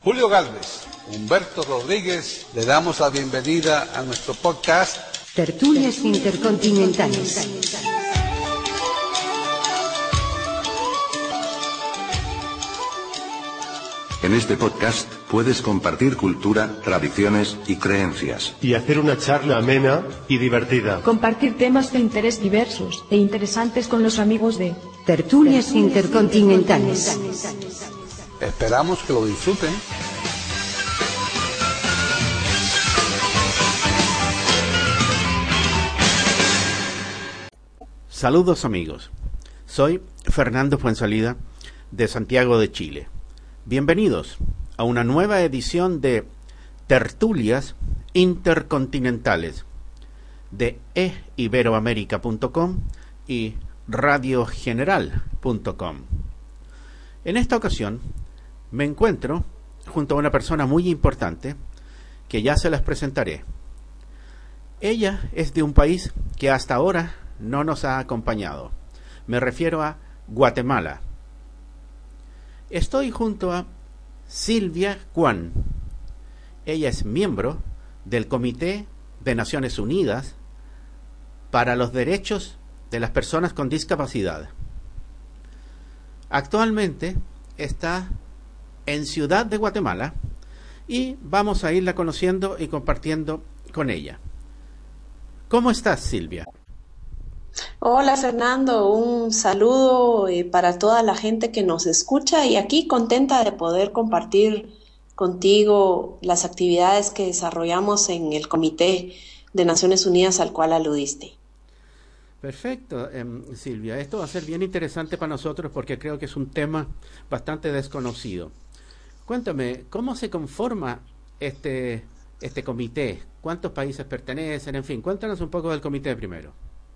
Julio Gálvez, Humberto Rodríguez, le damos la bienvenida a nuestro podcast Tertulias Intercontinentales. En este podcast puedes compartir cultura, tradiciones y creencias. Y hacer una charla amena y divertida. Compartir temas de interés diversos e interesantes con los amigos de Tertulias Intercontinentales. Esperamos que lo disfruten. Saludos amigos, soy Fernando Fuenzalida de Santiago de Chile. Bienvenidos a una nueva edición de Tertulias Intercontinentales de eiberoamerica.com y radiogeneral.com. En esta ocasión me encuentro junto a una persona muy importante que ya se las presentaré. Ella es de un país que hasta ahora no nos ha acompañado. Me refiero a Guatemala. Estoy junto a Silvia Kwan. Ella es miembro del Comité de Naciones Unidas para los Derechos de las Personas con Discapacidad. Actualmente está en Ciudad de Guatemala y vamos a irla conociendo y compartiendo con ella. ¿Cómo estás, Silvia? Hola Fernando, un saludo para toda la gente que nos escucha y aquí contenta de poder compartir contigo las actividades que desarrollamos en el Comité de Naciones Unidas al cual aludiste. Perfecto, Silvia. Esto va a ser bien interesante para nosotros porque creo que es un tema bastante desconocido. Cuéntame, ¿cómo se conforma este comité? ¿Cuántos países pertenecen? En fin, cuéntanos un poco del comité primero.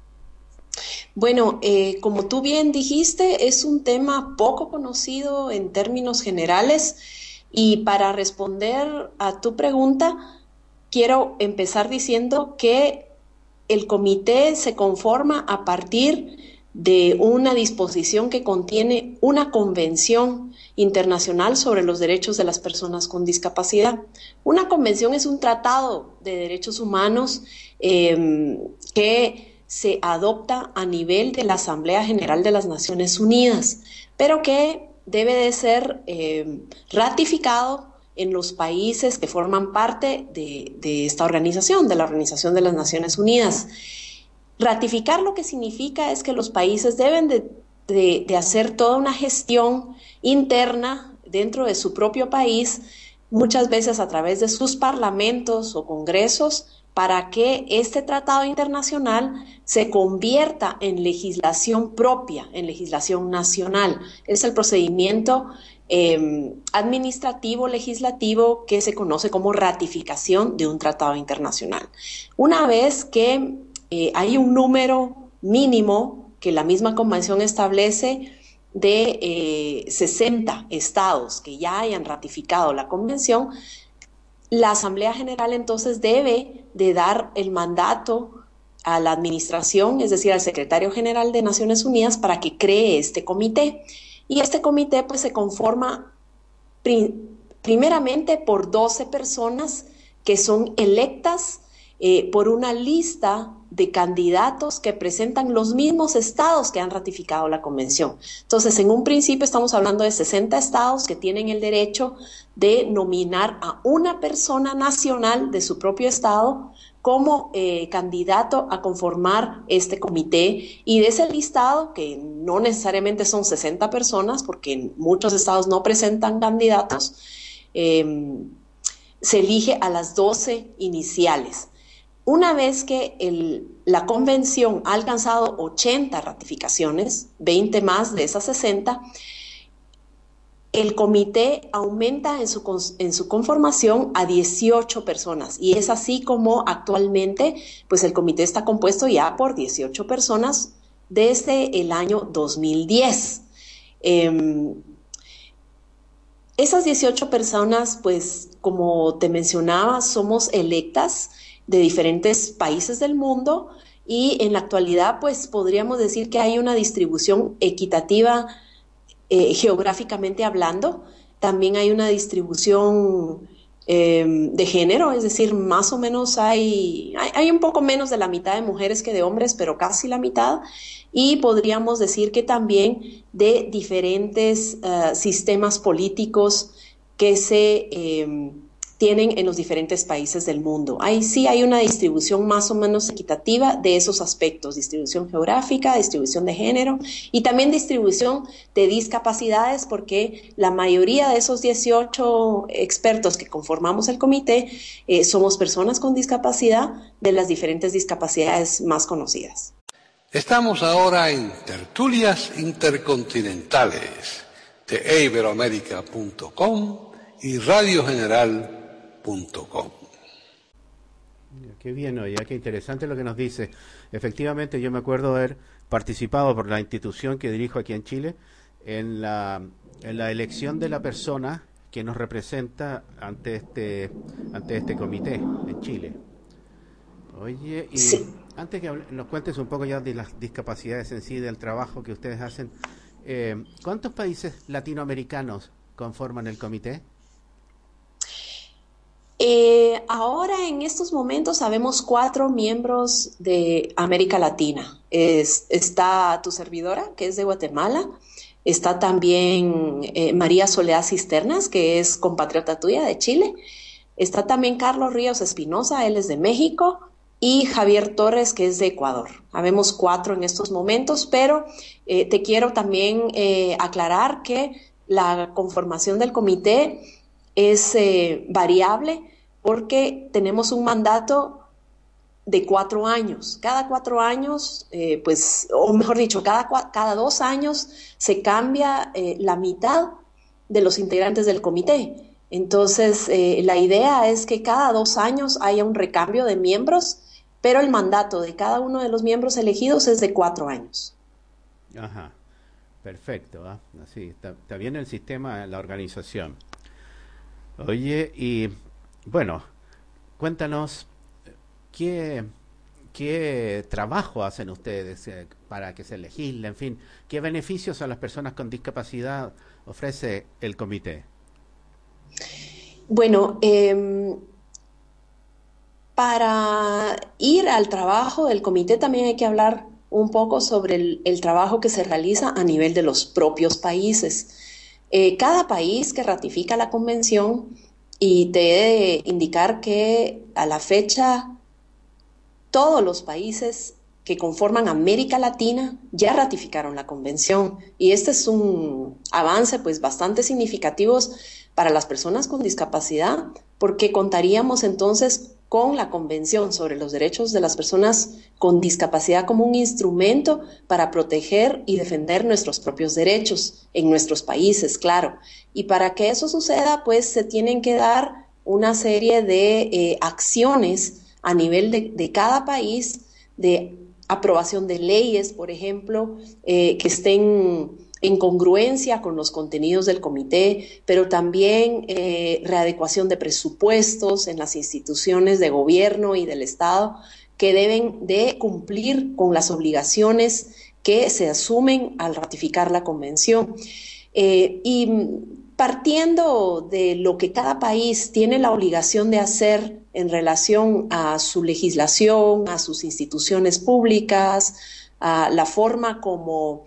Bueno, como tú bien dijiste, es un tema poco conocido en términos generales y para responder a tu pregunta, quiero empezar diciendo que el comité se conforma a partir de una disposición que contiene una convención internacional sobre los derechos de las personas con discapacidad. Una convención es un tratado de derechos humanos que se adopta a nivel de la Asamblea General de las Naciones Unidas, pero que debe de ser ratificado en los países que forman parte de esta organización, de la Organización de las Naciones Unidas. Ratificar lo que significa es que los países deben de hacer toda una gestión interna dentro de su propio país, muchas veces a través de sus parlamentos o congresos, para que este tratado internacional se convierta en legislación propia, en legislación nacional. Es el procedimiento administrativo legislativo que se conoce como ratificación de un tratado internacional. Una vez que hay un número mínimo que la misma convención establece de 60 estados que ya hayan ratificado la convención, la Asamblea General entonces debe de dar el mandato a la administración, es decir, al Secretario General de Naciones Unidas para que cree este comité. Y este comité pues se conforma primeramente por 12 personas que son electas por una lista de candidatos que presentan los mismos estados que han ratificado la convención. Entonces, en un principio estamos hablando de 60 estados que tienen el derecho de nominar a una persona nacional de su propio estado como candidato a conformar este comité, y de ese listado, que no necesariamente son 60 personas, porque muchos estados no presentan candidatos, se elige a las 12 iniciales. Una vez que la convención ha alcanzado 80 ratificaciones, 20 más de esas 60, el comité aumenta en su conformación a 18 personas, y es así como actualmente pues el comité está compuesto ya por 18 personas desde el año 2010. Esas 18 personas, pues como te mencionaba, somos electas de diferentes países del mundo, y en la actualidad pues podríamos decir que hay una distribución equitativa geográficamente hablando. también hay una distribución de género, es decir, más o menos hay un poco menos de la mitad de mujeres que de hombres, pero casi la mitad, y podríamos decir que también de diferentes sistemas políticos que se tienen en los diferentes países del mundo. Ahí sí hay una distribución más o menos equitativa de esos aspectos, distribución geográfica, distribución de género y también distribución de discapacidades, porque la mayoría de esos 18 expertos que conformamos el comité somos personas con discapacidad de las diferentes discapacidades más conocidas. Estamos ahora en Tertulias Intercontinentales de iberoamerica.com y radiogeneral.com. Qué bien, oye, qué interesante lo que nos dice. Efectivamente, yo me acuerdo haber participado por la institución que dirijo aquí en Chile en la elección de la persona que nos representa ante este comité en Chile. Oye, y sí, antes que nos cuentes un poco ya de las discapacidades en sí, del trabajo que ustedes hacen, ¿cuántos países latinoamericanos conforman el comité? Ahora en estos momentos sabemos 4 miembros de América Latina. Está tu servidora, que es de Guatemala. Está también María Soledad Cisternas, que es compatriota tuya de Chile. Está también Carlos Ríos Espinosa, él es de México. Y Javier Torres, que es de Ecuador. Habemos 4 en estos momentos, pero te quiero también aclarar que la conformación del comité es variable porque tenemos un mandato de 4 años. Cada 4 años, o mejor dicho, cada 2 años se cambia la mitad de los integrantes del comité. Entonces, la idea es que cada 2 años haya un recambio de miembros, pero el mandato de cada uno de los miembros elegidos es de 4 años. Ajá, perfecto. Así está bien el sistema, la organización. Oye, y bueno, cuéntanos qué trabajo hacen ustedes para que se legisle, en fin, qué beneficios a las personas con discapacidad ofrece el comité. Bueno, para ir al trabajo del comité también hay que hablar un poco sobre el trabajo que se realiza a nivel de los propios países. Cada país que ratifica la convención, y te he de indicar que a la fecha todos los países que conforman América Latina ya ratificaron la convención, y este es un avance pues bastante significativo para las personas con discapacidad, porque contaríamos entonces con la Convención sobre los Derechos de las Personas con Discapacidad como un instrumento para proteger y defender nuestros propios derechos en nuestros países, claro. Y para que eso suceda, pues se tienen que dar una serie de acciones a nivel de cada país, de aprobación de leyes, por ejemplo, que estén en congruencia con los contenidos del comité, pero también readecuación de presupuestos en las instituciones de gobierno y del Estado que deben de cumplir con las obligaciones que se asumen al ratificar la convención. Y partiendo de lo que cada país tiene la obligación de hacer en relación a su legislación, a sus instituciones públicas, a la forma como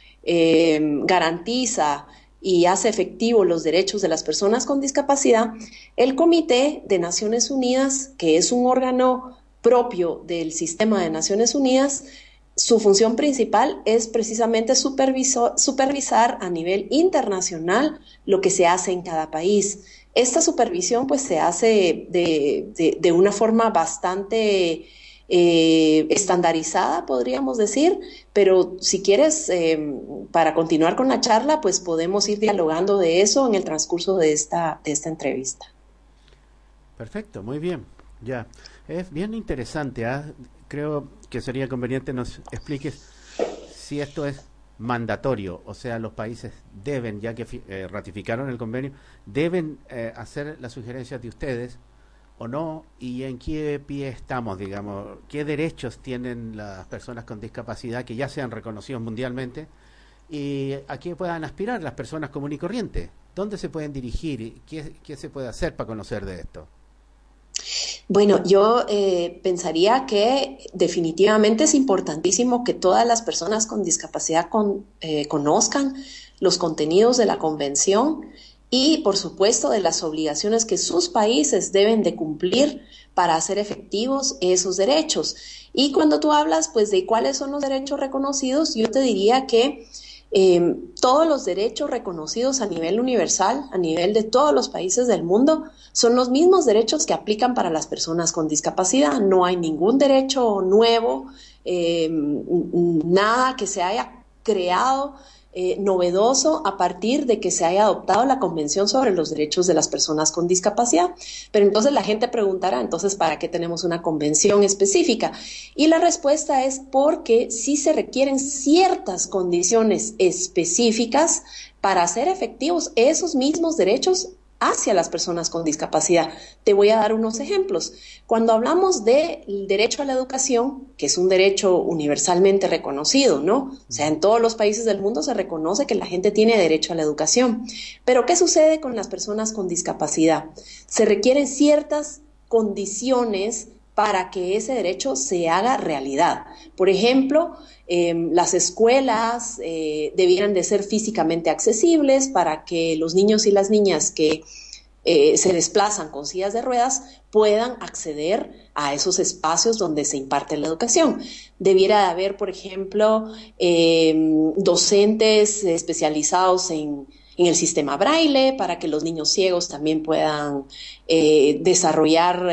garantiza y hace efectivo los derechos de las personas con discapacidad, el Comité de Naciones Unidas, que es un órgano propio del sistema de Naciones Unidas, su función principal es precisamente supervisar a nivel internacional lo que se hace en cada país. Esta supervisión pues se hace de una forma bastante estandarizada, podríamos decir, pero si quieres, para continuar con la charla, pues podemos ir dialogando de eso en el transcurso de esta entrevista. Perfecto, muy bien. Ya, es bien interesante, ¿eh? Creo que sería conveniente nos expliques si esto es mandatorio, o sea, los países deben, ya que ratificaron el convenio, deben hacer las sugerencias de ustedes o no, y en qué pie estamos, digamos, qué derechos tienen las personas con discapacidad que ya sean reconocidos mundialmente y a qué puedan aspirar las personas comunes y corrientes. ¿Dónde se pueden dirigir? ¿Qué se puede hacer para conocer de esto? Bueno, yo pensaría que definitivamente es importantísimo que todas las personas con discapacidad conozcan los contenidos de la convención y, por supuesto, de las obligaciones que sus países deben de cumplir para hacer efectivos esos derechos. Y cuando tú hablas, pues, de cuáles son los derechos reconocidos, yo te diría que todos los derechos reconocidos a nivel universal, a nivel de todos los países del mundo, son los mismos derechos que aplican para las personas con discapacidad. No hay ningún derecho nuevo, nada que se haya creado novedoso a partir de que se haya adoptado la Convención sobre los Derechos de las Personas con Discapacidad. Pero entonces la gente preguntará, entonces, ¿para qué tenemos una convención específica? Y la respuesta es porque sí se requieren ciertas condiciones específicas para hacer efectivos esos mismos derechos hacia las personas con discapacidad. Te voy a dar unos ejemplos. Cuando hablamos del derecho a la educación, que es un derecho universalmente reconocido, ¿no? O sea, en todos los países del mundo se reconoce que la gente tiene derecho a la educación. Pero, ¿qué sucede con las personas con discapacidad? Se requieren ciertas condiciones para que ese derecho se haga realidad. Por ejemplo, las escuelas debieran de ser físicamente accesibles para que los niños y las niñas que se desplazan con sillas de ruedas puedan acceder a esos espacios donde se imparte la educación. Debiera de haber, por ejemplo, docentes especializados en el sistema braille para que los niños ciegos también puedan desarrollar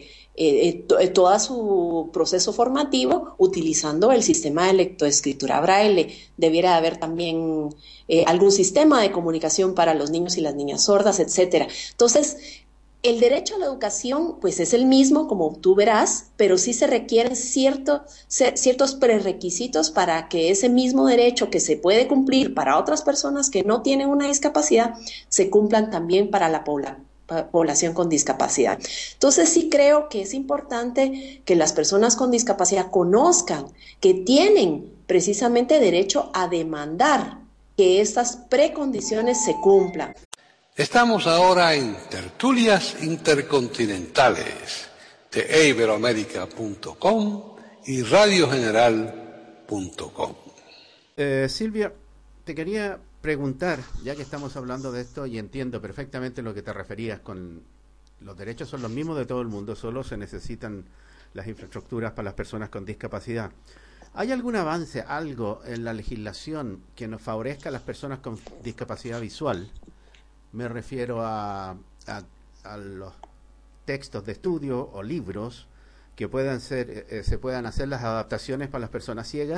todo su proceso formativo utilizando el sistema de lectoescritura braille. Debiera de haber también algún sistema de comunicación para los niños y las niñas sordas, etcétera. Entonces, el derecho a la educación, pues, es el mismo, como tú verás, pero sí se requieren ciertos prerequisitos para que ese mismo derecho que se puede cumplir para otras personas que no tienen una discapacidad, se cumplan también para la población con discapacidad. Entonces sí creo que es importante que las personas con discapacidad conozcan que tienen precisamente derecho a demandar que estas precondiciones se cumplan. Estamos ahora en Tertulias Intercontinentales de iberoamerica.com y radiogeneral.com. Silvia, te quería preguntar, ya que estamos hablando de esto y entiendo perfectamente lo que te referías con los derechos son los mismos de todo el mundo, solo se necesitan las infraestructuras para las personas con discapacidad. ¿Hay algún avance, algo en la legislación que nos favorezca a las personas con discapacidad visual? Me refiero a los textos de estudio o libros que puedan se puedan hacer las adaptaciones para las personas ciegas.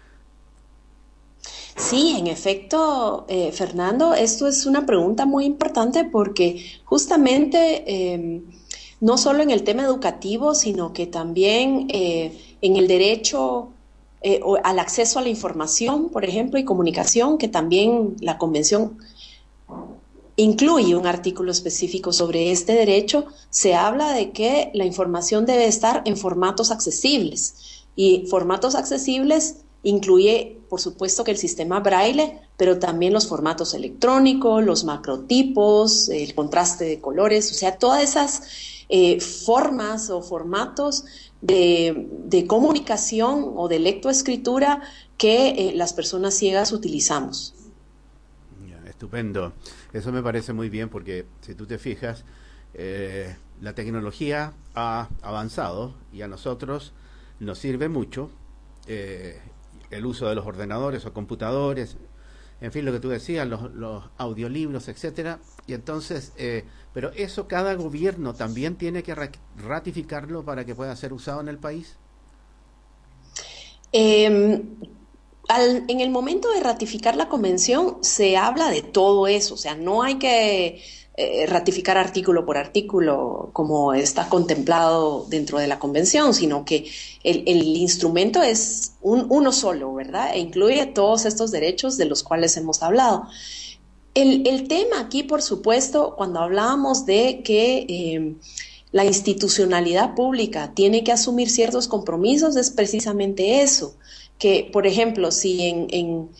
Sí, en efecto, Fernando, esto es una pregunta muy importante porque justamente no solo en el tema educativo, sino que también en el derecho al acceso a la información, por ejemplo, y comunicación, que también la Convención incluye un artículo específico sobre este derecho, se habla de que la información debe estar en formatos accesibles. Y formatos accesibles incluye, por supuesto, que el sistema braille, pero también los formatos electrónicos, los macrotipos, el contraste de colores, o sea, todas esas formas o formatos de comunicación o de lectoescritura que las personas ciegas utilizamos. Estupendo. Eso me parece muy bien porque, si tú te fijas, la tecnología ha avanzado y a nosotros nos sirve mucho el uso de los ordenadores o computadores, en fin, lo que tú decías, los audiolibros, etcétera. Y entonces, pero eso cada gobierno también tiene que ratificarlo para que pueda ser usado en el país. En el momento de ratificar la convención se habla de todo eso, o sea, no hay que ratificar artículo por artículo como está contemplado dentro de la convención, sino que el instrumento es uno solo, ¿verdad? E incluye todos estos derechos de los cuales hemos hablado. El tema aquí, por supuesto, cuando hablábamos de que la institucionalidad pública tiene que asumir ciertos compromisos, es precisamente eso, que, por ejemplo, si en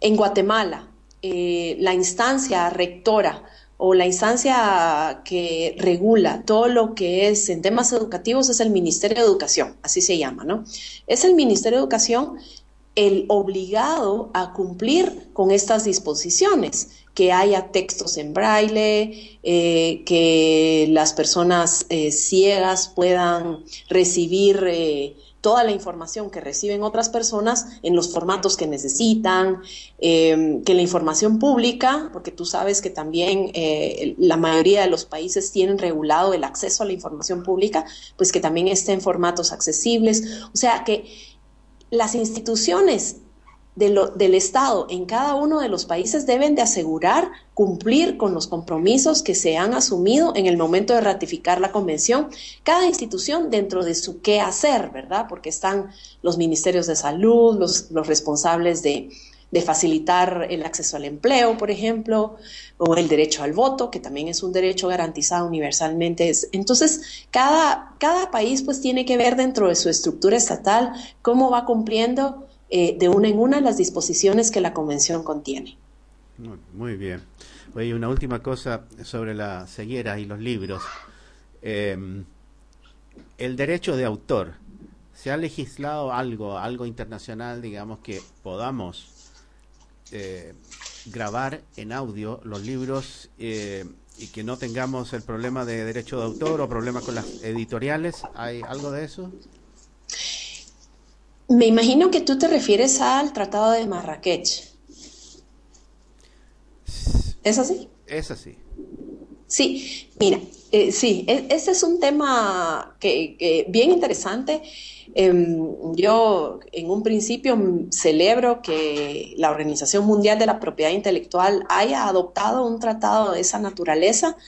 En Guatemala, la instancia rectora o la instancia que regula todo lo que es en temas educativos es el Ministerio de Educación, así se llama, ¿no? Es el Ministerio de Educación el obligado a cumplir con estas disposiciones, que haya textos en braille, que las personas ciegas puedan recibir toda la información que reciben otras personas en los formatos que necesitan, que la información pública, porque tú sabes que también la mayoría de los países tienen regulado el acceso a la información pública, pues que también esté en formatos accesibles. O sea, que las instituciones del Estado en cada uno de los países deben de asegurar cumplir con los compromisos que se han asumido en el momento de ratificar la convención, cada institución dentro de su qué hacer, ¿verdad? Porque están los ministerios de salud, los responsables de facilitar el acceso al empleo, por ejemplo, o el derecho al voto, que también es un derecho garantizado universalmente. Entonces, cada país pues tiene que ver dentro de su estructura estatal cómo va cumpliendo de una en una las disposiciones que la convención contiene. Muy bien. Oye, una última cosa sobre la ceguera y los libros. El derecho de autor. ¿Se ha legislado algo internacional, digamos, que podamos grabar en audio los libros y que no tengamos el problema de derecho de autor o problemas con las editoriales? ¿Hay algo de eso? Me imagino que tú te refieres al Tratado de Marrakech. ¿Es así? Es así. Sí, mira, sí, ese es un tema que bien interesante. Yo en un principio celebro que la Organización Mundial de la Propiedad Intelectual haya adoptado un tratado de esa naturaleza,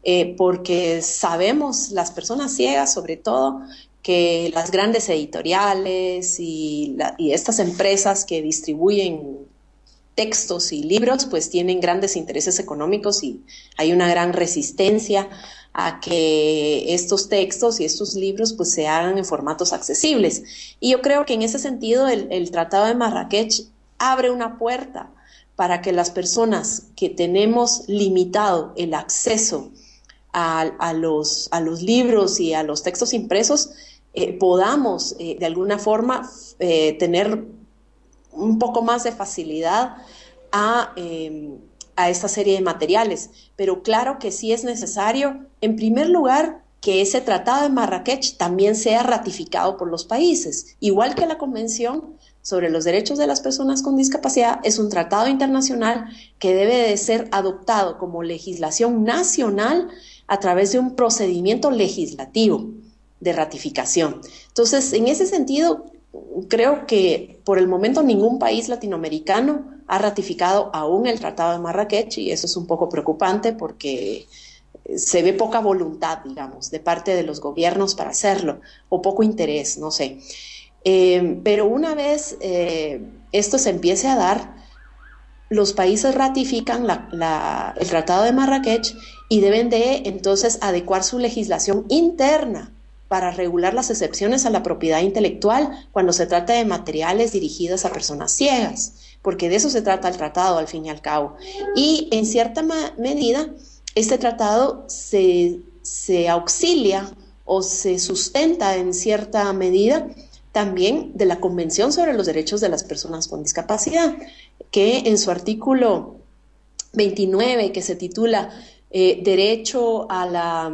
porque sabemos, las personas ciegas sobre todo, que las grandes editoriales y estas empresas que distribuyen textos y libros pues tienen grandes intereses económicos y hay una gran resistencia a que estos textos y estos libros pues se hagan en formatos accesibles. Y yo creo que en ese sentido el Tratado de Marrakech abre una puerta para que las personas que tenemos limitado el acceso a los libros y a los textos impresos podamos de alguna forma tener un poco más de facilidad a esta serie de materiales. Pero claro que sí es necesario, en primer lugar, que ese Tratado de Marrakech también sea ratificado por los países. Igual que la Convención sobre los Derechos de las Personas con Discapacidad, es un tratado internacional que debe de ser adoptado como legislación nacional a través de un procedimiento legislativo de ratificación. Entonces, en ese sentido, creo que por el momento ningún país latinoamericano ha ratificado aún el Tratado de Marrakech y eso es un poco preocupante porque se ve poca voluntad, digamos, de parte de los gobiernos para hacerlo, o poco interés, no sé. Pero una vez esto se empiece a dar, los países ratifican el Tratado de Marrakech y deben de entonces adecuar su legislación interna para regular las excepciones a la propiedad intelectual cuando se trata de materiales dirigidos a personas ciegas, porque de eso se trata el tratado al fin y al cabo. Y en cierta medida, este tratado se auxilia o se sustenta en cierta medida también de la Convención sobre los Derechos de las Personas con Discapacidad, que en su artículo 29, que se titula Derecho a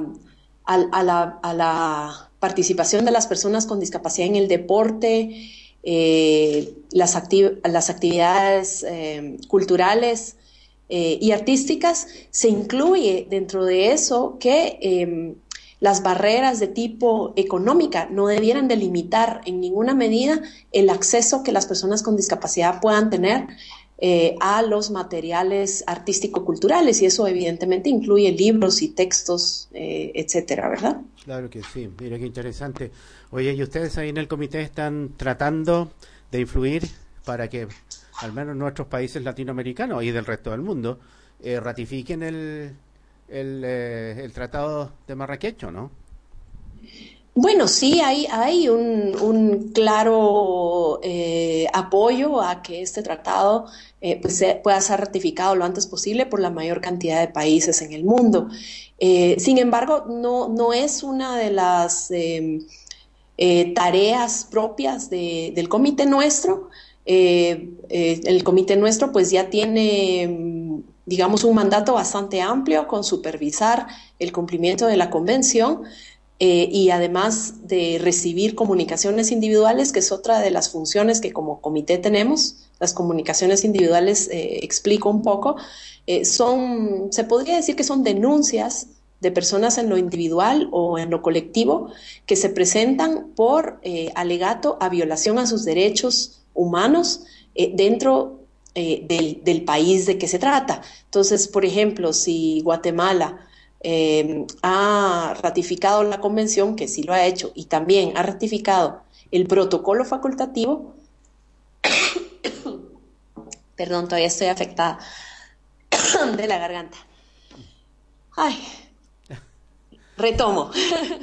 la participación de las personas con discapacidad en el deporte, las actividades culturales y artísticas, se incluye dentro de eso que las barreras de tipo económica no debieran delimitar en ninguna medida el acceso que las personas con discapacidad puedan tener a los materiales artístico-culturales, y eso evidentemente incluye libros y textos, etcétera, ¿verdad? Claro que sí, mira qué interesante. Oye, ¿y ustedes ahí en el comité están tratando de influir para que al menos nuestros países latinoamericanos y del resto del mundo ratifiquen el Tratado de Marrakech, ¿no? Bueno, sí, hay un claro apoyo a que este tratado pueda ser ratificado lo antes posible por la mayor cantidad de países en el mundo. Sin embargo, no es una de las tareas propias del comité nuestro. El comité nuestro pues ya tiene, digamos, un mandato bastante amplio con supervisar el cumplimiento de la convención. Y además de recibir comunicaciones individuales, que es otra de las funciones que como comité tenemos, las comunicaciones individuales, explico un poco, se podría decir que son denuncias de personas en lo individual o en lo colectivo que se presentan por alegato a violación a sus derechos humanos dentro del país de que se trata. Entonces, por ejemplo, si Guatemala ha ratificado la convención, que sí lo ha hecho, y también ha ratificado el protocolo facultativo, perdón, todavía estoy afectada de la garganta. Ay, retomo.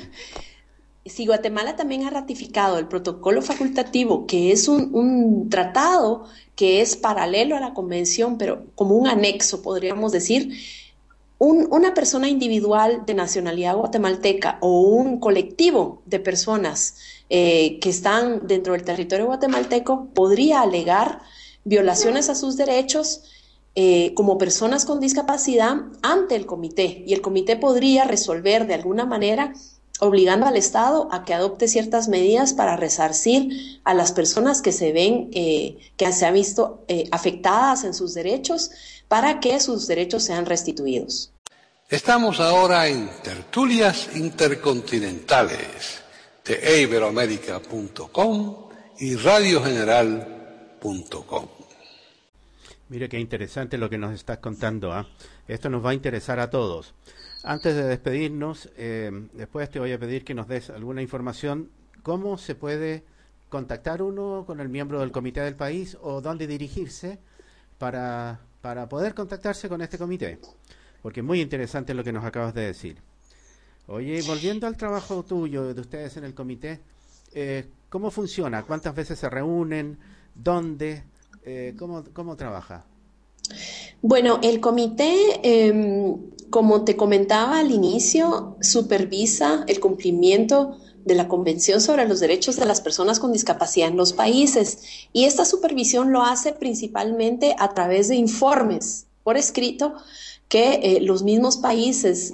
Si Guatemala también ha ratificado el protocolo facultativo, que es un tratado que es paralelo a la convención, pero como un anexo, podríamos decir, una persona individual de nacionalidad guatemalteca o un colectivo de personas que están dentro del territorio guatemalteco podría alegar violaciones a sus derechos como personas con discapacidad ante el comité, y el comité podría resolver de alguna manera obligando al Estado a que adopte ciertas medidas para resarcir a las personas que se ven, que se han visto afectadas en sus derechos, para que sus derechos sean restituidos. Estamos ahora en Tertulias Intercontinentales de iberoamerica.com y radiogeneral.com. Mire qué interesante lo que nos estás contando, ¿eh? Esto nos va a interesar a todos. Antes de despedirnos, después te voy a pedir que nos des alguna información. ¿Cómo se puede contactar uno con el miembro del comité del país o dónde dirigirse para poder contactarse con este comité? Porque es muy interesante lo que nos acabas de decir. Oye, volviendo al trabajo tuyo, de ustedes en el comité, ¿cómo funciona? ¿Cuántas veces se reúnen? ¿Dónde? ¿Cómo trabaja? Bueno, el comité, como te comentaba al inicio, supervisa el cumplimiento de la Convención sobre los Derechos de las Personas con Discapacidad en los países, y esta supervisión lo hace principalmente a través de informes por escrito que los mismos países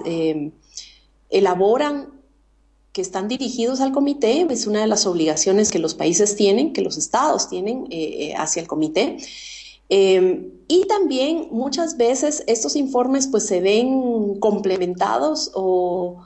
elaboran, que están dirigidos al comité. Es una de las obligaciones que los países tienen, que los estados tienen hacia el comité. Y también muchas veces estos informes pues se ven complementados o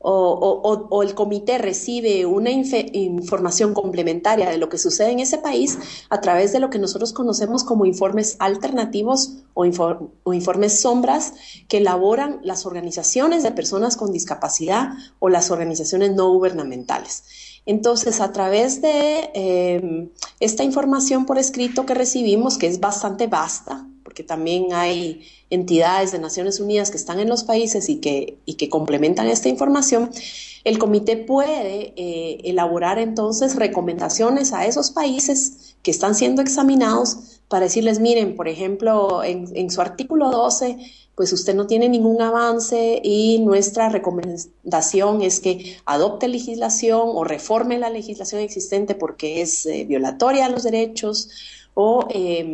el comité recibe una información complementaria de lo que sucede en ese país a través de lo que nosotros conocemos como informes alternativos o informes sombras que elaboran las organizaciones de personas con discapacidad o las organizaciones no gubernamentales. Entonces, a través de esta información por escrito que recibimos, que es bastante vasta, porque también hay entidades de Naciones Unidas que están en los países y que complementan esta información, el comité puede elaborar entonces recomendaciones a esos países que están siendo examinados para decirles, miren, por ejemplo, en su artículo 12, pues usted no tiene ningún avance y nuestra recomendación es que adopte legislación o reforme la legislación existente porque es violatoria a los derechos, o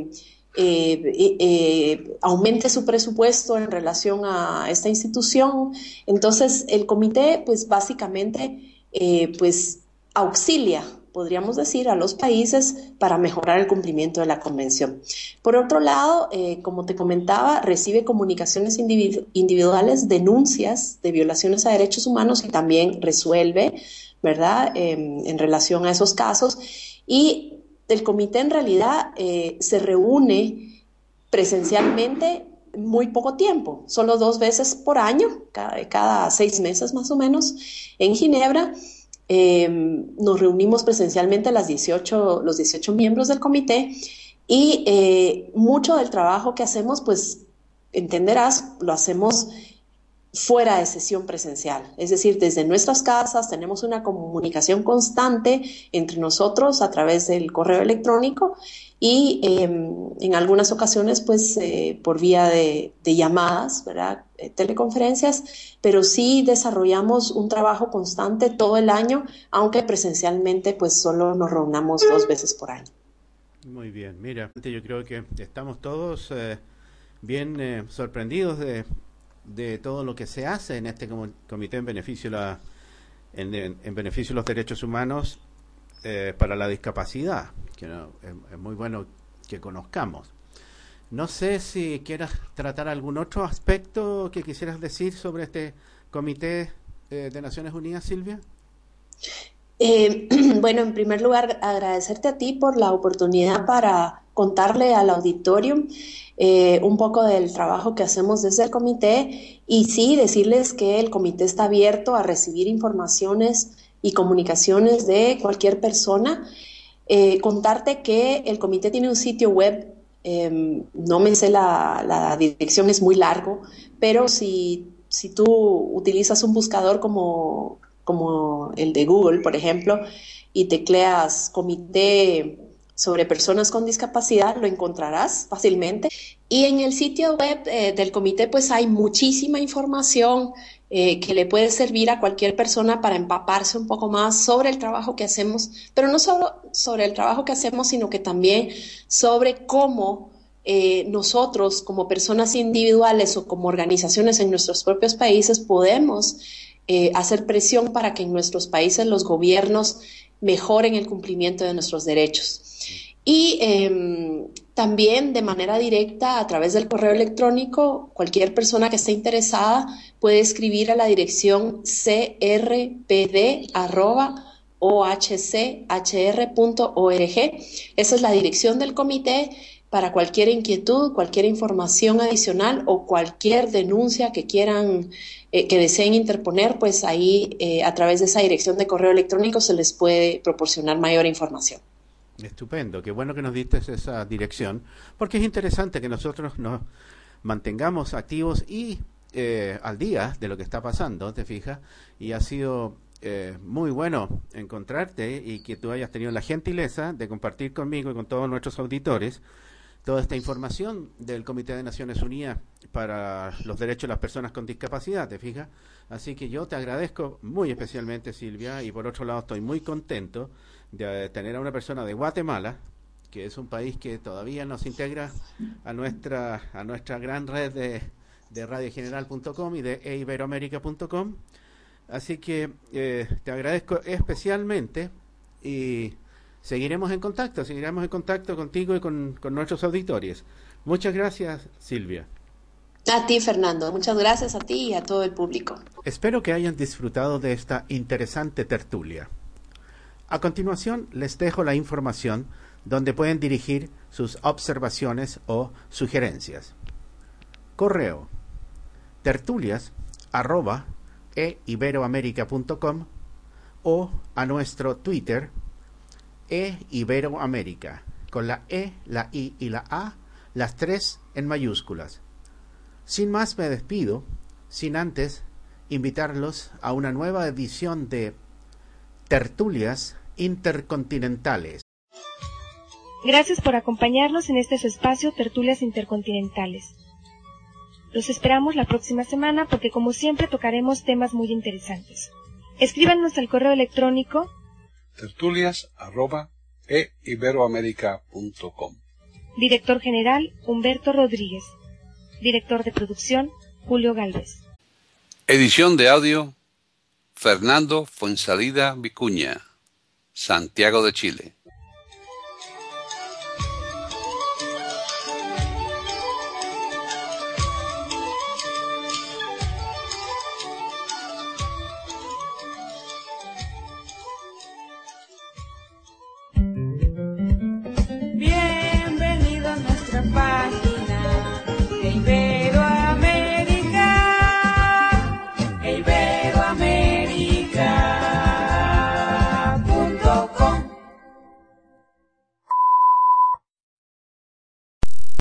aumente su presupuesto en relación a esta institución. Entonces el comité pues básicamente pues auxilia, podríamos decir, a los países para mejorar el cumplimiento de la convención. Por otro lado, como te comentaba, recibe comunicaciones individuales, denuncias de violaciones a derechos humanos y también resuelve, ¿verdad?, en relación a esos casos. Y el comité en realidad se reúne presencialmente muy poco tiempo, solo 2 veces por año, cada 6 meses más o menos, en Ginebra. Nos reunimos presencialmente los 18 miembros del comité y mucho del trabajo que hacemos, pues entenderás, lo hacemos fuera de sesión presencial. Es decir, desde nuestras casas tenemos una comunicación constante entre nosotros a través del correo electrónico y en algunas ocasiones pues por vía de llamadas, ¿verdad? Teleconferencias, pero sí desarrollamos un trabajo constante todo el año, aunque presencialmente pues solo nos reunamos 2 veces por año. Muy bien, mira, yo creo que estamos todos bien sorprendidos de todo lo que se hace en este comité en beneficio en beneficio de los derechos humanos para la discapacidad, que es muy bueno que conozcamos. No sé si quieras tratar algún otro aspecto que quisieras decir sobre este comité de Naciones Unidas, Silvia. Bueno, en primer lugar, agradecerte a ti por la oportunidad para contarle al auditorio un poco del trabajo que hacemos desde el comité y sí, decirles que el comité está abierto a recibir informaciones y comunicaciones de cualquier persona. Contarte que el comité tiene un sitio web, no me sé la dirección, es muy largo, pero si tú utilizas un buscador como el de Google, por ejemplo, y tecleas comité sobre personas con discapacidad, lo encontrarás fácilmente. Y en el sitio web del comité pues hay muchísima información que le puede servir a cualquier persona para empaparse un poco más sobre el trabajo que hacemos, pero no solo sobre el trabajo que hacemos, sino que también sobre cómo nosotros como personas individuales o como organizaciones en nuestros propios países podemos hacer presión para que en nuestros países los gobiernos mejoren el cumplimiento de nuestros derechos. Y también de manera directa a través del correo electrónico, cualquier persona que esté interesada puede escribir a la dirección crpd@ohchr.org. Esa es la dirección del comité para cualquier inquietud, cualquier información adicional o cualquier denuncia que quieran, que deseen interponer, pues ahí a través de esa dirección de correo electrónico se les puede proporcionar mayor información. Estupendo, qué bueno que nos diste esa dirección, porque es interesante que nosotros nos mantengamos activos y al día de lo que está pasando, ¿te fijas? Y ha sido muy bueno encontrarte y que tú hayas tenido la gentileza de compartir conmigo y con todos nuestros auditores toda esta información del Comité de Naciones Unidas para los Derechos de las Personas con Discapacidad, ¿te fijas? Así que yo te agradezco muy especialmente, Silvia, y por otro lado estoy muy contento de tener a una persona de Guatemala, que es un país que todavía nos integra a nuestra gran red de radiogeneral.com y de eiberoamerica.com. Así que te agradezco especialmente y seguiremos en contacto contigo y con nuestros auditores. Muchas gracias, Silvia. A ti, Fernando. Muchas gracias a ti y a todo el público. Espero que hayan disfrutado de esta interesante tertulia. A continuación, les dejo la información donde pueden dirigir sus observaciones o sugerencias. Correo: tertulias@eiberoamerica.com o a nuestro Twitter @iberoamerica, con la E, la I y la A, las 3 en mayúsculas. Sin más me despido, sin antes invitarlos a una nueva edición de Tertulias Intercontinentales. Gracias por acompañarnos en este su espacio Tertulias Intercontinentales. Los esperamos la próxima semana porque como siempre tocaremos temas muy interesantes. Escríbanos al correo electrónico tertulias@eiberoamerica.com. Director General Humberto Rodríguez. Director de Producción Julio Galvez. Edición de audio Fernando Fuensalida Vicuña, Santiago de Chile.